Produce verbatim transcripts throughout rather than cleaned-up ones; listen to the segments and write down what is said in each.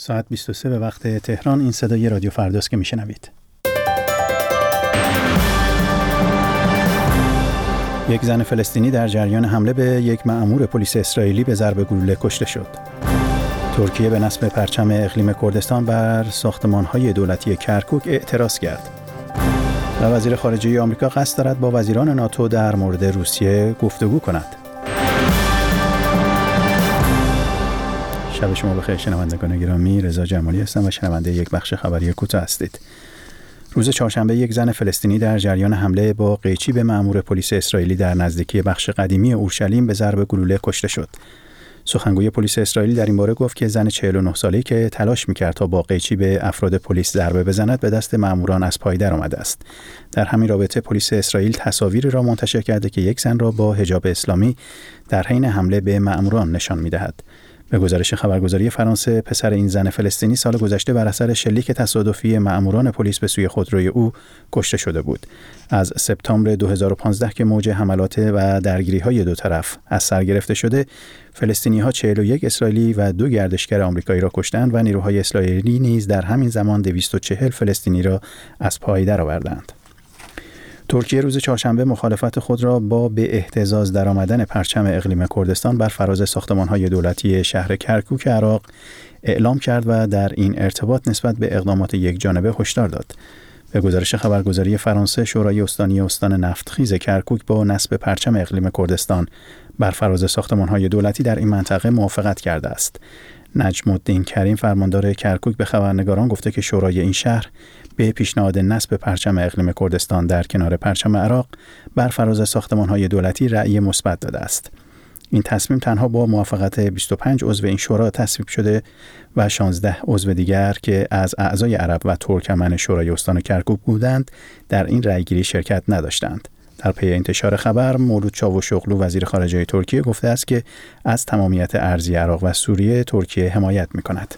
ساعت بیست و سه به وقت تهران. این صدای رادیو فرداست که میشنوید. یک زن فلسطینی در جریان حمله به یک مأمور پلیس اسرائیلی به ضرب گلوله کشته شد. ترکیه به نصب پرچم اقلیم کردستان بر ساختمان‌های دولتی کرکوک اعتراض کرد. و وزیر خارجه آمریکا قصد دارد با وزیران ناتو در مورد روسیه گفتگو کند. شب شما بخیر شنوندگان گرامی، رضا جمالی هستم و شنونده یک بخش خبری کوتاه هستید. روز چهارشنبه یک زن فلسطینی در جریان حمله با قیچی به مأمور پلیس اسرائیلی در نزدیکی بخش قدیمی اورشلیم به ضرب گلوله کشته شد. سخنگوی پلیس اسرائیل در این باره گفت که زن چهل و نه ساله‌ای که تلاش می‌کرد تا با قیچی به افراد پلیس ضربه بزند به دست مأموران از پای درآمده است. در همین رابطه پلیس اسرائیل تصاویری را منتشر کرده که یک زن را با حجاب اسلامی در حین حمله به مأموران نشان می‌دهد. به گزارش خبرگزاری فرانسه، پسر این زن فلسطینی سال گذشته بر اثر شلیک تصادفی مأموران پلیس به سوی خودروی او کشته شده بود. از سپتامبر دو هزار و پانزده که موج حملات و درگیری‌های دو طرف از سر گرفته شده، فلسطینی‌ها چهل و یک اسرائیلی و دو گردشگر آمریکایی را کشتند و نیروهای اسرائیلی نیز در همین زمان دویست و چهل فلسطینی را از پای درآوردند. ترکیه روز چهارشنبه مخالفت خود را با به اهتزاز درآمدن پرچم اقلیم کردستان بر فراز ساختمان‌های دولتی شهر کرکوک عراق اعلام کرد و در این ارتباط نسبت به اقدامات یکجانبه هشدار داد. به گزارش خبرگزاری فرانسه، شورای استانی استان نفتخیز کرکوک با نصب پرچم اقلیم کردستان بر فراز ساختمان‌های دولتی در این منطقه موافقت کرده است. نجم الدین کریم، فرماندار کرکوک، به خبرنگاران گفته که شورای این شهر به پیشنهاد نصب پرچم اقلیم کردستان در کنار پرچم عراق بر فراز ساختمان‌های دولتی رأی مثبت داده است. این تصمیم تنها با موافقت بیست و پنج عضو این شورا تصویب شده و شانزده عضو دیگر که از اعضای عرب و ترکمن شورای استان کرکوک بودند در این رأیگیری شرکت نداشتند. در پی انتشار خبر، مولود چاوشوغلو وزیر خارجه ترکیه گفته است که از تمامیت ارضی عراق و سوریه ترکیه حمایت می‌کند.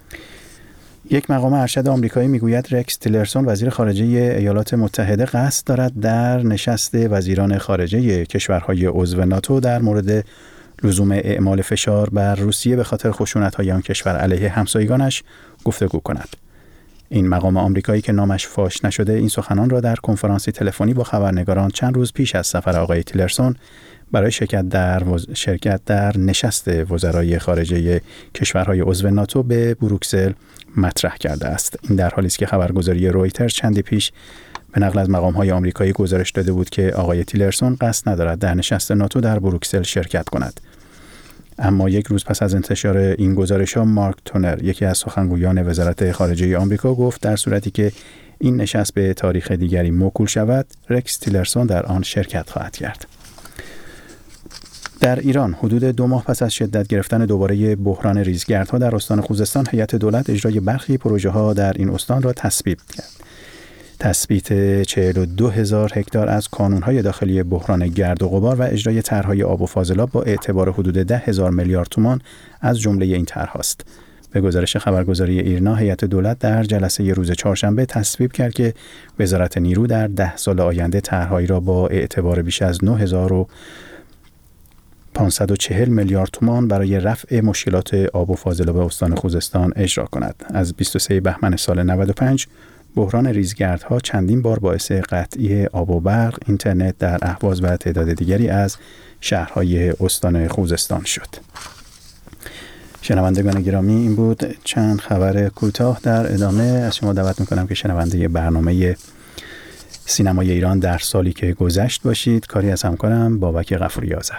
یک مقام ارشد آمریکایی میگوید رکس تیلرسون وزیر خارجه ایالات متحده قصد دارد در نشست وزیران خارجه کشورهای عضو ناتو در مورد لزوم اعمال فشار بر روسیه به خاطر خشونت‌های آن کشور علیه همسایگانش گفتگو کند. این مقام آمریکایی که نامش فاش نشده این سخنان را در کنفرانسی تلفنی با خبرنگاران چند روز پیش از سفر آقای تیلرسون برای شرکت در وز... شرکت در نشست وزرای خارجه کشورهای عضو ناتو به بروکسل مطرح کرده است. این در حالی است که خبرگزاری رویترز چندی پیش به نقل از مقام‌های آمریکایی گزارش داده بود که آقای تیلرسون قصد ندارد در نشست ناتو در بروکسل شرکت کند. اما یک روز پس از انتشار این گزارش‌ها، مارک تونر، یکی از سخنگویان وزارت خارجه آمریکا، گفت در صورتی که این نشست به تاریخ دیگری موکول شود، رکس تیلرسون در آن شرکت خواهد کرد. در ایران حدود دو ماه پس از شدت گرفتن دوباره بحران ریزگردها در استان خوزستان، هیئت دولت اجرای برخی پروژه‌ها در این استان را تثبیت کرد. تثبیت چهل و دو هزار هکتار از کانون‌های داخلی بحران گرد و غبار و اجرای طرح‌های آب و فاضلاب با اعتبار حدود ده هزار میلیارد تومان از جمله این طرح‌هاست. به گزارش خبرگزاری ایرنا، هیئت دولت در جلسه روز چهارشنبه تصویب کرد که وزارت نیرو در ده سال آینده طرح‌هایی را با اعتبار بیش از نه هزار و پانصد و چهل میلیارد تومان برای رفع مشکلات آب و فاضلاب استان خوزستان اجرا کند. از بیست و سوم بهمن سال نود و پنج بحران ریزگردها چندین بار باعث قطعی آب و برق، اینترنت در اهواز و تعداد دیگری از شهرهای استان خوزستان شد. شنوندگان گرامی، این بود چند خبر کوتاه. در ادامه از شما دعوت میکنم که شنونده برنامه سینمای ایران در سالی که گذشت باشید. کاری از همکارم بابک غفوری آذر.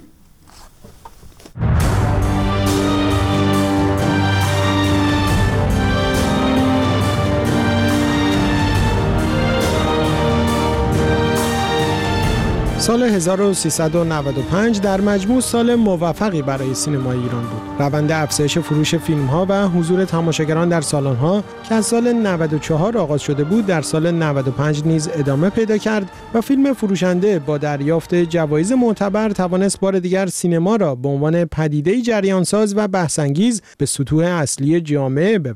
سال هزار و سیصد و نود و پنج در مجموع سال موفقی برای سینمای ایران بود. روند افزایش فروش فیلم‌ها و حضور تماشاگران در سالن‌ها که از سال نود و چهار آغاز شده بود، در سال نود و پنج نیز ادامه پیدا کرد و فیلم فروشنده با دریافت جوایز معتبر توانست بار دیگر سینما را به عنوان پدیده‌ای جریانساز و بحث‌انگیز به سطوح اصلی جامعه ببرد.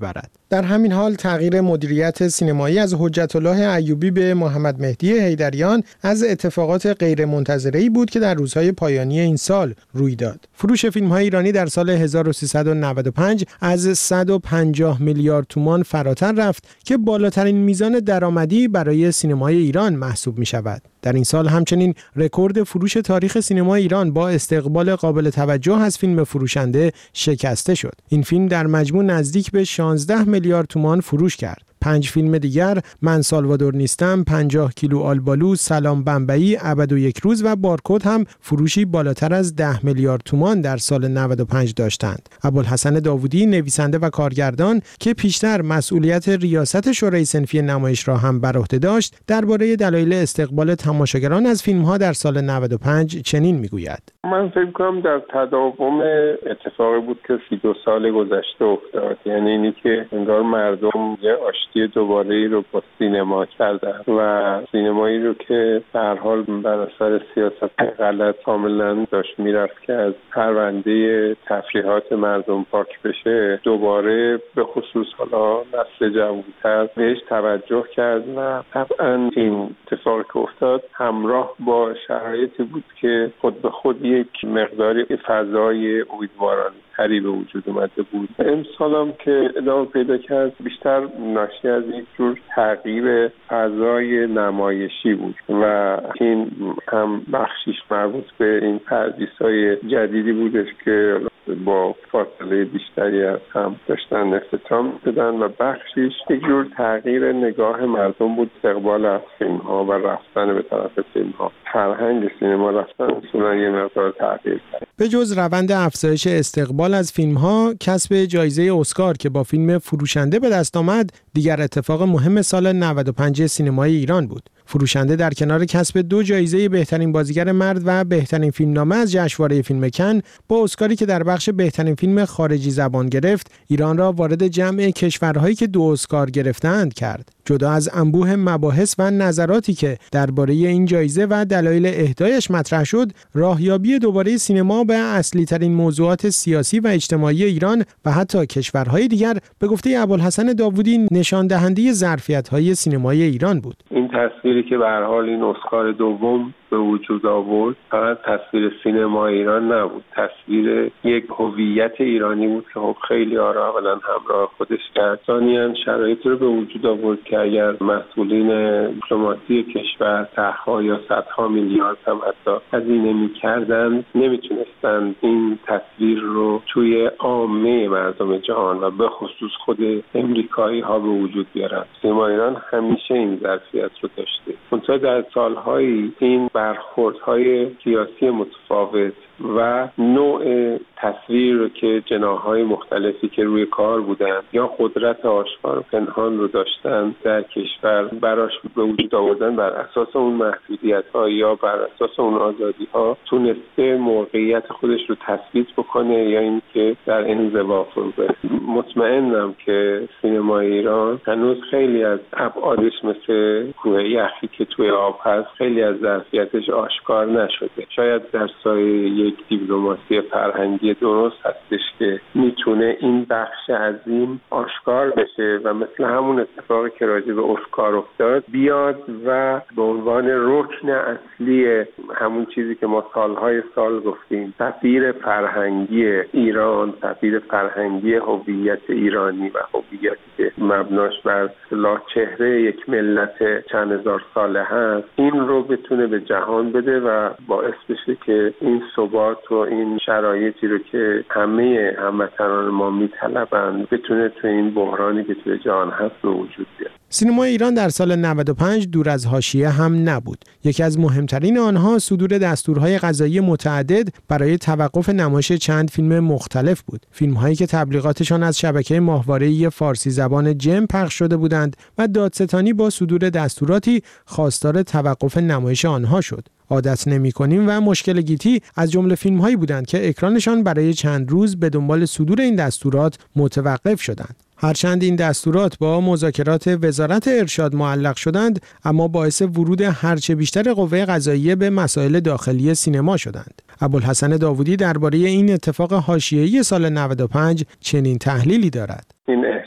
در همین حال تغییر مدیریت سینمایی از حجت الله ایوبی به محمد مهدی حیدریان از اتفاقات غیرمنتظره‌ای بود که در روزهای پایانی این سال روی داد. فروش فیلم‌های ایرانی در سال هزار و سیصد و نود و پنج از صد و پنجاه میلیارد تومان فراتر رفت که بالاترین میزان درآمدی برای سینمای ایران محسوب می‌شود. در این سال همچنین رکورد فروش تاریخ سینما ایران با استقبال قابل توجه از فیلم فروشنده شکسته شد. این فیلم در مجموع نزدیک به شانزده میلیارد تومان فروش کرد. پنج فیلم دیگر، من سالوادور نیستم، پنجاه کیلو آلبالو، سلام بمبئی، ابد و یک روز و بارکد هم فروشی بالاتر از ده میلیارد تومان در سال نود و پنج داشتند. ابوالحسن داوودی، نویسنده و کارگردان که پیشتر مسئولیت ریاست شورای صنفی نمایش را هم بر عهده داشت، درباره دلایل استقبال تماشاگران از فیلم‌ها در سال نود و پنج چنین میگوید: من فکر کنم در تداوم اتفاقی بود که سی و دو سال گذشته افتاد، یعنی اینی که انگار مردم یه آشتی دوباره‌ای رو با سینما کردن و سینمایی رو که به هر حال بر اثر سیاست غلط کاملا داشت میرفت که از پرونده تفریحات مردم پاک بشه، دوباره به خصوص حالا نسل جوان‌تر بهش توجه کرد و طبعا این اتفاقی که افتاد همراه با شرایطی بود که خود به خود یک مقداری فضای امیدوارانه تری به وجود اومده بود. امسال هم که ادامه پیدا کرد بیشتر ناشی از یک جور تغییر فضای نمایشی بود و این هم بخشیش مربوط به این پردیس‌های جدیدی بودش که با فاصله بیشتری از هم داشتن اختتام شدن و بخشیش یک جور تغییر نگاه مردم بود استقبال از فیلم‌ها و رفتن به طرف فیلم‌ها. فرهنگ سینما رفتن اصولا یه مقدار تغییر کرد. به جز روند افزایش استقبال از فیلم‌ها، کسب جایزه اسکار که با فیلم فروشنده به دست آمد، دیگر اتفاق مهم سال نود و پنج سینمای ایران بود. فروشنده در کنار کسب دو جایزه بهترین بازیگر مرد و بهترین فیلمنامه از جشنواره فیلم کن، با اسکاری که در بخش بهترین فیلم خارجی زبان گرفت، ایران را وارد جمع کشورهایی که دو اسکار گرفتند کرد. جدا از انبوه مباحث و نظراتی که درباره این جایزه و دلایل اهدایش مطرح شد، راهیابی دوباره سینما به اصلی ترین موضوعات سیاسی و اجتماعی ایران و حتی کشورهای دیگر به گفته ابوالحسن داوودی نشان دهنده ظرفیت‌های سینمای ایران بود. این تصویری که به هر حال این اسکار دوم به وجود آورد فقط تصویر سینما ایران نبود، تصویر یک هویت ایرانی بود که خب خیلی آرا اولا همراه خودش کرد. ثانیاً شرایطی رو به وجود آورد که اگر مسئولین دیپلماسی کشور صدها یا صدها میلیارد هم حتی هزینه می‌کردند، نمیتونستند این تصویر رو توی عامه مردم جهان و به خصوص خود امریکایی ها به وجود بیارن. سینما ایران همیشه این ظرفیت رو داشته. منتها در سال‌های این برخوردهای سیاسی متفاوت و نوع تصویر رو که جناح‌های مختلفی که روی کار بودن یا قدرت آشکار و پنهان رو داشتن در کشور براش به وجود آوردن، بر اساس اون محدودیت‌ها یا بر اساس اون آزادی‌ها تونسته موقعیت خودش رو تثبیت بکنه یا اینکه در انزوا فرو بره. مطمئنم که سینما ایران هنوز خیلی از ابعادش مثل کوه یخی که توی آب هست، خیلی از ظرفیتش آشکار نشده. شاید در سایه یک دیپلماسی فرهنگی درست هستش که میتونه این بخش عظیم آشکار بشه و مثل همون اتفاقی که راجع به اسکار افتاد بیاد و به عنوان رکن اصلی همون چیزی که ما سالهای سال گفتیم، سفیر فرهنگی ایران، سفیر فرهنگی هویت ایرانی و هویتی که مبناش بر اصطلاح چهره یک ملت چند هزار ساله هست، این رو بتونه به جهان بده و باعث بشه که این ثبات و این شرایطی رو که همه هموطنان ما میطلبند بتونه تو این بحرانی که توی جهان هست به وجود بیاد. سینما ایران در سال نود و پنج دور از حاشیه هم نبود. یکی از مهمترین آنها صدور دستورهای قضایی متعدد برای توقف نمایش چند فیلم مختلف بود. فیلم‌هایی که تبلیغاتشان از شبکه ماهواره‌ای فارسی زبان جم پخش شده بودند و دادستانی با صدور دستوراتی خواستار توقف نمایش آنها شد. عادت نمی‌کنیم و مشکل گیتی از جمله فیلم‌هایی بودند که اکرانشان برای چند روز به دنبال صدور این دستورات متوقف شدند. هرچند این دستورات با مذاکرات وزارت ارشاد معلق شدند، اما باعث ورود هرچه بیشتر قوه قضاییه به مسائل داخلی سینما شدند. ابوالحسن داوودی درباره این اتفاق حاشیه‌ای سال نود و پنج چنین تحلیلی دارد. این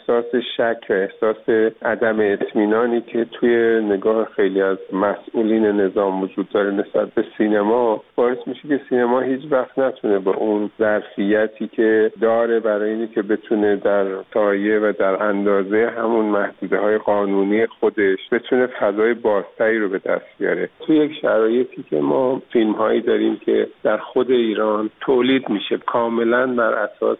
احساس شک و احساس عدم اطمینانی که توی نگاه خیلی از مسئولین نظام وجود داره نسبت به سینما باعث میشه که سینما هیچ وقت نتونه با اون ظرفیتی که داره برای اینی که بتونه در سایه و در اندازه همون محدوده‌های قانونی خودش بتونه فضای بازتری رو به دست بیاره. توی یک شرایطی که ما فیلم‌هایی داریم که در خود ایران تولید میشه کاملاً بر اساس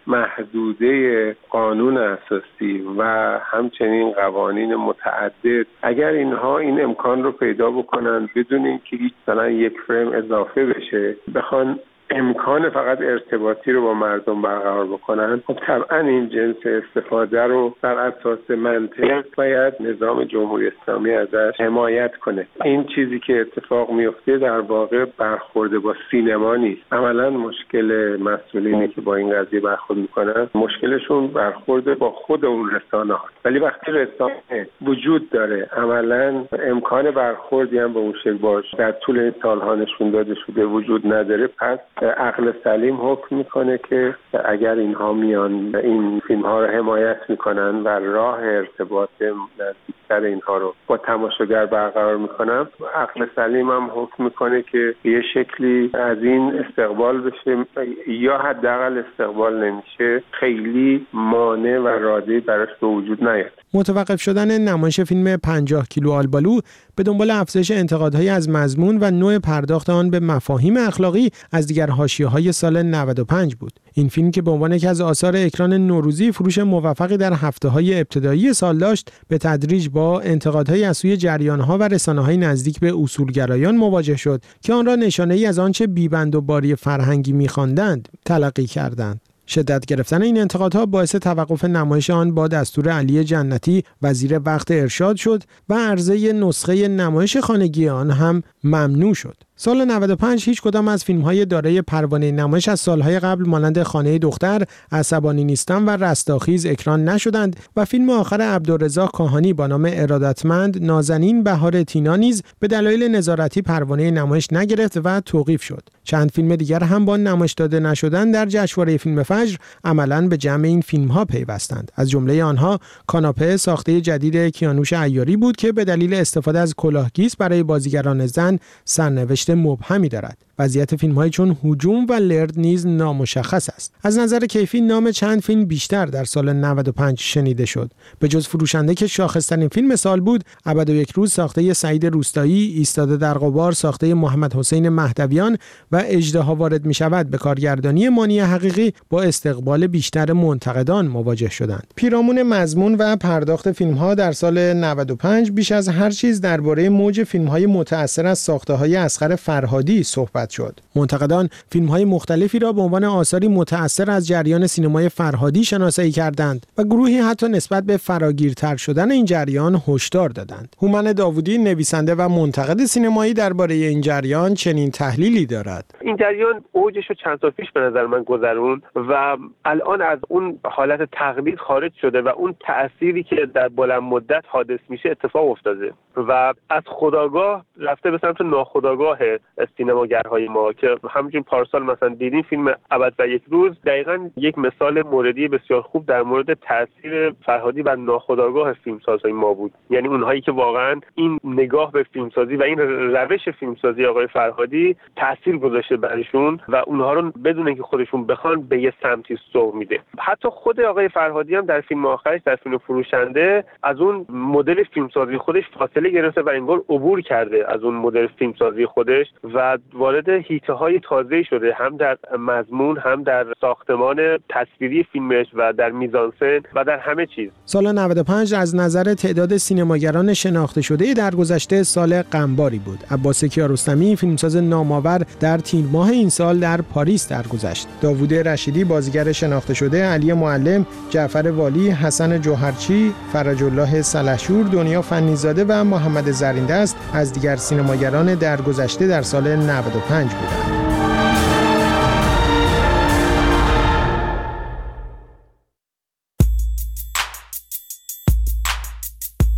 محدوده قانون اساسی و همچنین قوانین متعدد، اگر اینها این امکان رو پیدا بکنن بدون اینکه مثلا یک فریم اضافه بشه بخوان امکان فقط ارتباطی رو با مردم برقرار بکنن، خب طبعا این جنس استفاده رو بر اساس منطق باید نظام جمهوری اسلامی ازش حمایت کنه. این چیزی که اتفاق میفته در واقع برخورد با سینما نیست. عملا مشکل مسئولینی که با این قضیه برخورد میکنن مشکلشون برخورد با خود اون رسانه هست. ولی وقتی رسانه وجود داره عملا امکان برخوردی هم به اون شکل باشه در طول این سالها نشون داده شده وجود نداره، پس عقل سلیم حکم میکنه که اگر اینها میان این فیلم ها رو حمایت میکنن و راه ارتباط نزدیکتر اینها رو با تماشاگر برقرار میکنن، عقل سلیم هم حکم میکنه که یه شکلی از این استقبال بشه یا حداقل استقبال نمیشه، خیلی مانع و رادعی براش به وجود نیاد. متوقف شدن نمایش فیلم پنجاه کیلو آلبالو به دنبال افزایش انتقادهای از مضمون و نوع پرداخت آن به مفاهیم اخلاقی از دیگر حاشیه‌های سال نود و پنج بود. این فیلم که به عنوان یکی از آثار اکران نوروزی فروش موفقی در هفته‌های ابتدایی سال داشت، به تدریج با انتقادهای از سوی جریان‌ها و رسانه‌های نزدیک به اصولگرایان مواجه شد که آن را نشانه‌ای از آنچه بی‌بند و باری فرهنگی می‌خواندند تلقی کردند. شدت گرفتن این انتقادها باعث توقف نمایش آن با دستور علی جنتی وزیر وقت ارشاد شد و عرضه نسخه نمایش خانگی آن هم ممنوع شد. سال نود و پنج هیچ کدام از فیلم‌های دارای پروانه نمایش از سال‌های قبل مانند خانه دختر، عصبانی نیستم و رستاخیز اکران نشدند و فیلم آخر عبدالرزاق کاهانی با نام ارادتمند نازنین بهار تینا نیز به دلایل نظارتی پروانه نمایش نگرفت و توقیف شد. چند فیلم دیگر هم با نمایش داده نشدن در جشنواره فیلم فجر عملاً به جمع این فیلم‌ها پیوستند. از جمله آنها کاناپه ساخته جدید کیانوش عیاری بود که به دلیل استفاده از کلاهگیس برای بازیگران زن سرنوشت مبهمی دارد. وضعیت فیلم‌های چون هجوم و لرد نیز نامشخص است. از نظر کیفی نام چند فیلم بیشتر در سال نود و پنج شنیده شد. به جز فروشنده که شاخص‌ترین فیلم سال بود، ابد و یک روز ساخته سعید روستایی، ایستاده در غبار ساخته محمد حسین مهدویان و اژدها وارد می‌شود به کارگردانی مانی حقیقی با استقبال بیشتر منتقدان مواجه شدند. پیرامون مضمون و پرداخت فیلم‌ها در سال نود و پنج بیش از هر چیز درباره موج فیلم‌های متأثر از ساخته‌های اصغر فرهادی صحبت شد. منتقدان فیلم‌های مختلفی را به عنوان آثاری متأثر از جریان سینمای فرهادی شناسایی کردند و گروهی حتی نسبت به فراگیرتر شدن این جریان هشدار دادند. هومن داوودی نویسنده و منتقد سینمایی درباره این جریان چنین تحلیلی دارد: این جریان اوجش رو چند سال پیش به نظر من گذرون و الان از اون حالت تقلید خارج شده و اون تأثیری که در بلند مدت حادث میشه اتفاق افتاده و از خودآگاه رفته به سمت ناخودآگاه سینماگرهای ما که همچنین پارسال مثلا دیدین فیلم ابد و یک روز دقیقاً یک مثال موردی بسیار خوب در مورد تاثیر فرهادی بر ناخودآگاه فیلمسازهای ما بود. یعنی اونهایی که واقعاً این نگاه به فیلمسازی و این روش فیلمسازی آقای فرهادی تاثیر گذاشته برشون و اونها رو بدون اینکه خودشون بخوان به یه سمتی سوق میده. حتی خود آقای فرهادی هم در فیلم آخرش در فیلم فروشنده از اون مدل فیلمسازی خودش فاصله گرفته و انگار عبور کرده از اون مدل فیلمسازی خودش و وارد حیطه‌های تازه‌ای شده، هم در مضمون هم در ساختمان تصویری فیلمش و در میزانسن و در همه چیز. سال نود و پنج از نظر تعداد سینماگران شناخته شده در گذشته سال غمباری بود. عباس کیارستمی فیلمساز نامآور در تیر ماه این سال در پاریس درگذشت. داوود رشیدی بازیگر شناخته شده، علی معلم، جعفر والی، حسن جوهرچی، فرج الله سلحشور، دنیا فنیزاده و محمد زریندست از دیگر سینماگران درگذشته در سال نود و پنج بودند.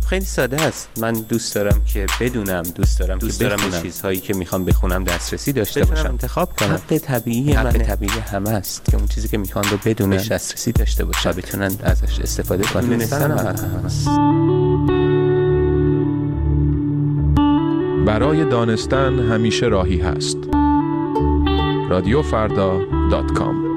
خیلی ساده است. من دوست دارم که بدونم، دوست دارم دوست که دارم به چیزهایی که میخوام بخونم دسترسی داشته باشم، انتخاب کنم. حق طبیعی حق طبیعی همه است که اون چیزی که میخوان رو بدونن، بهش دسترسی داشته باشن و بتونن ازش استفاده کنن. دونستن هم هست. برای دانستن همیشه راهی هست. رادیو فردا دات کام